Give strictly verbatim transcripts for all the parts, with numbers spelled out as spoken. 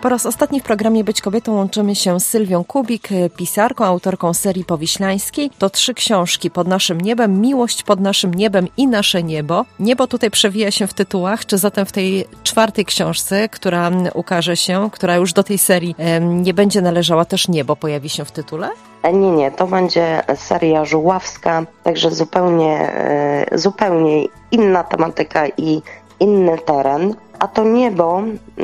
Po raz ostatni w programie Być Kobietą łączymy się z Sylwią Kubik, pisarką, autorką serii powiślańskiej. To trzy książki: Pod naszym niebem, Miłość pod naszym niebem i Nasze niebo. Niebo tutaj przewija się w tytułach, czy zatem w tej czwartej książce, która ukaże się, która już do tej serii nie będzie należała, też niebo pojawi się w tytule? Nie, nie, to będzie seria żuławska, także zupełnie, zupełnie inna tematyka i inny teren. A to niebo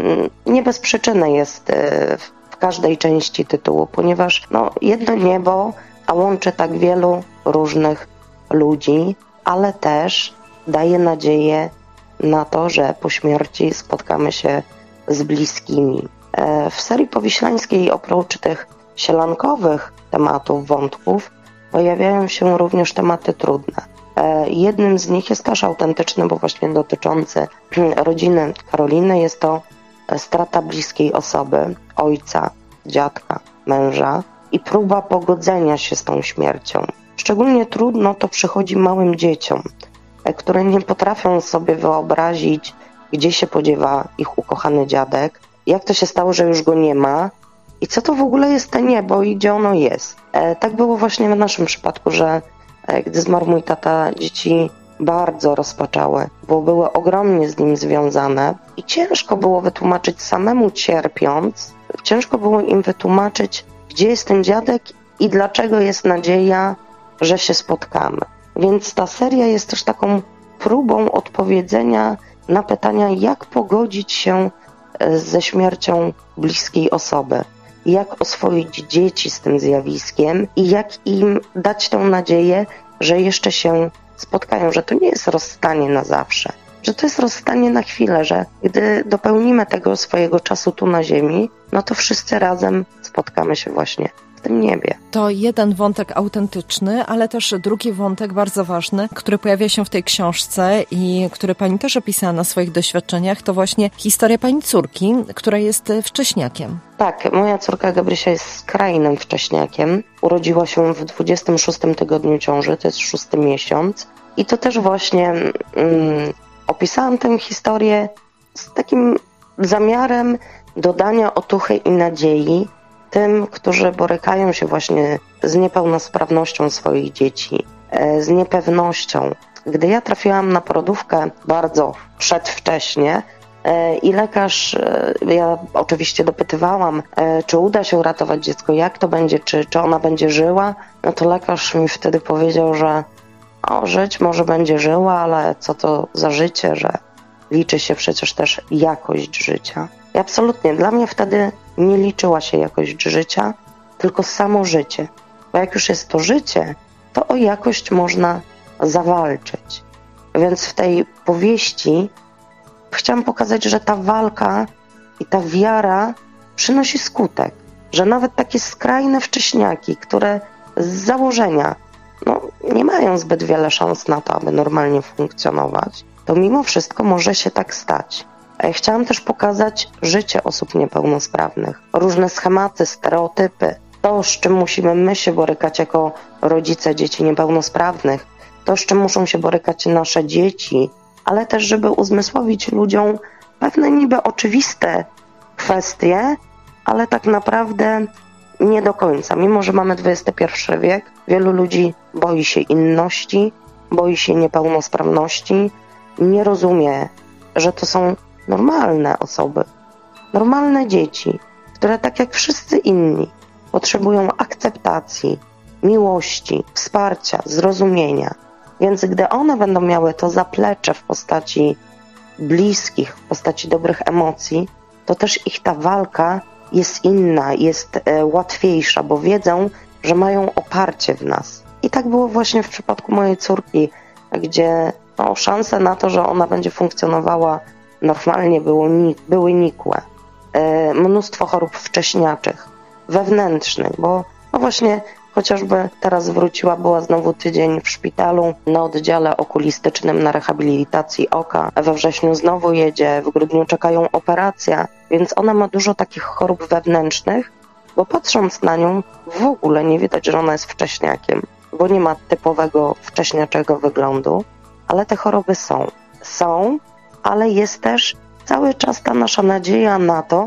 nie bez przyczyny jest w każdej części tytułu, ponieważ no, jedno niebo, a łączy tak wielu różnych ludzi, ale też daje nadzieję na to, że po śmierci spotkamy się z bliskimi. W serii powiślańskiej oprócz tych sielankowych tematów, wątków, pojawiają się również tematy trudne. Jednym z nich jest też autentyczny, bo właśnie dotyczący rodziny Karoliny. Jest to strata bliskiej osoby, ojca, dziadka, męża i próba pogodzenia się z tą śmiercią. Szczególnie trudno to przychodzi małym dzieciom, które nie potrafią sobie wyobrazić, gdzie się podziewa ich ukochany dziadek, jak to się stało, że już go nie ma i co to w ogóle jest to niebo i gdzie ono jest. Tak było właśnie w naszym przypadku, że gdy zmarł mój tata, dzieci bardzo rozpaczały, bo były ogromnie z nim związane i ciężko było wytłumaczyć, samemu cierpiąc, ciężko było im wytłumaczyć, gdzie jest ten dziadek i dlaczego jest nadzieja, że się spotkamy. Więc ta seria jest też taką próbą odpowiedzenia na pytania, jak pogodzić się ze śmiercią bliskiej osoby, jak oswoić dzieci z tym zjawiskiem i jak im dać tą nadzieję, że jeszcze się spotkają, że to nie jest rozstanie na zawsze, że to jest rozstanie na chwilę, że gdy dopełnimy tego swojego czasu tu na ziemi, no to wszyscy razem spotkamy się właśnie w tym niebie. To jeden wątek autentyczny, ale też drugi wątek bardzo ważny, który pojawia się w tej książce i który pani też opisała na swoich doświadczeniach, to właśnie historia pani córki, która jest wcześniakiem. Tak, moja córka Gabrysia jest skrajnym wcześniakiem. Urodziła się w dwudziestym szóstym tygodniu ciąży, to jest szósty miesiąc. I to też właśnie mm, opisałam tę historię z takim zamiarem dodania otuchy i nadziei tym, którzy borykają się właśnie z niepełnosprawnością swoich dzieci, z niepewnością. Gdy ja trafiłam na porodówkę bardzo przedwcześnie i lekarz, ja oczywiście dopytywałam, czy uda się uratować dziecko, jak to będzie, czy, czy ona będzie żyła, no to lekarz mi wtedy powiedział, że o, żyć może będzie żyła, ale co to za życie, że liczy się przecież też jakość życia. I absolutnie, dla mnie wtedy nie liczyła się jakość życia, tylko samo życie. Bo jak już jest to życie, to o jakość można zawalczyć. Więc w tej powieści chciałam pokazać, że ta walka i ta wiara przynosi skutek. Że nawet takie skrajne wcześniaki, które z założenia no, nie mają zbyt wiele szans na to, aby normalnie funkcjonować, to mimo wszystko może się tak stać. Chciałam też pokazać życie osób niepełnosprawnych, różne schematy, stereotypy, to, z czym musimy my się borykać jako rodzice dzieci niepełnosprawnych, to, z czym muszą się borykać nasze dzieci, ale też, żeby uzmysłowić ludziom pewne niby oczywiste kwestie, ale tak naprawdę nie do końca. Mimo że mamy dwudziesty pierwszy wiek, wielu ludzi boi się inności, boi się niepełnosprawności, nie rozumie, że to są normalne osoby, normalne dzieci, które tak jak wszyscy inni potrzebują akceptacji, miłości, wsparcia, zrozumienia. Więc gdy one będą miały to zaplecze w postaci bliskich, w postaci dobrych emocji, to też ich ta walka jest inna, jest e, łatwiejsza, bo wiedzą, że mają oparcie w nas. I tak było właśnie w przypadku mojej córki, gdzie no, szanse na to, że ona będzie funkcjonowała normalnie było, były nikłe. E, mnóstwo chorób wcześniaczych, wewnętrznych, bo no właśnie chociażby teraz wróciła, była znowu tydzień w szpitalu na oddziale okulistycznym na rehabilitacji oka. We wrześniu znowu jedzie, w grudniu czekają operacje, więc ona ma dużo takich chorób wewnętrznych, bo patrząc na nią w ogóle nie widać, że ona jest wcześniakiem, bo nie ma typowego wcześniaczego wyglądu, ale te choroby są. Są, ale jest też cały czas ta nasza nadzieja na to,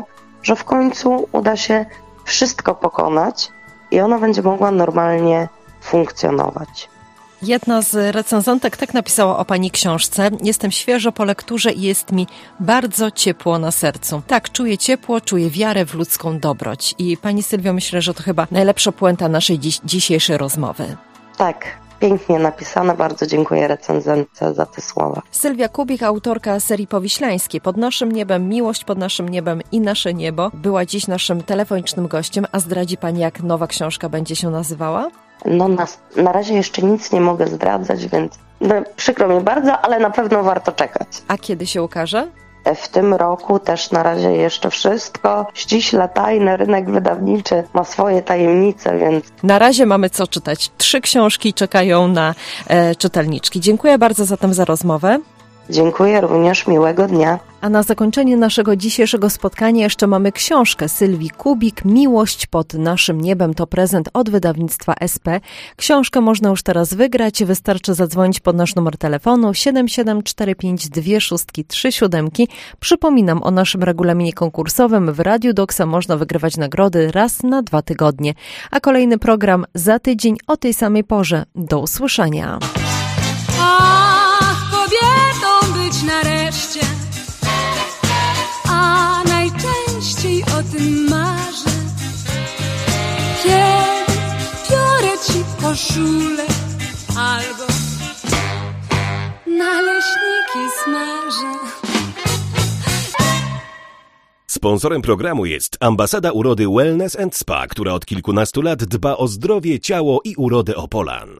że w końcu uda się wszystko pokonać i ona będzie mogła normalnie funkcjonować. Jedna z recenzentek tak napisała o pani książce: jestem świeżo po lekturze i jest mi bardzo ciepło na sercu. Tak, czuję ciepło, czuję wiarę w ludzką dobroć. I pani Sylwio, myślę, że to chyba najlepsza puenta naszej dziś, dzisiejszej rozmowy. Tak, pięknie napisane. Bardzo dziękuję recenzentce za te słowa. Sylwia Kubik, autorka serii powiślańskiej Pod naszym niebem, Miłość pod naszym niebem i Nasze niebo, była dziś naszym telefonicznym gościem. A zdradzi pani, jak nowa książka będzie się nazywała? No na, na razie jeszcze nic nie mogę zdradzać, więc no, przykro mi bardzo, ale na pewno warto czekać. A kiedy się ukaże? W tym roku też na razie jeszcze wszystko ściśle tajne, rynek wydawniczy ma swoje tajemnice, więc... Na razie mamy co czytać. Trzy książki czekają na e, czytelniczki. Dziękuję bardzo zatem za rozmowę. Dziękuję również, miłego dnia. A na zakończenie naszego dzisiejszego spotkania jeszcze mamy książkę Sylwii Kubik, Miłość pod naszym niebem. To prezent od wydawnictwa S P. Książkę można już teraz wygrać. Wystarczy zadzwonić pod nasz numer telefonu siedem siedem cztery pięć dwa sześć trzy siedem. Przypominam o naszym regulaminie konkursowym. W Radiu Doksa można wygrywać nagrody raz na dwa tygodnie. A kolejny program za tydzień o tej samej porze. Do usłyszenia. Nareszcie, a najczęściej o tym marzę, kiedy biorę ci koszulę albo naleśniki smażę. Sponsorem programu jest Ambasada Urody Wellness and Spa, która od kilkunastu lat dba o zdrowie, ciało i urodę Opolan.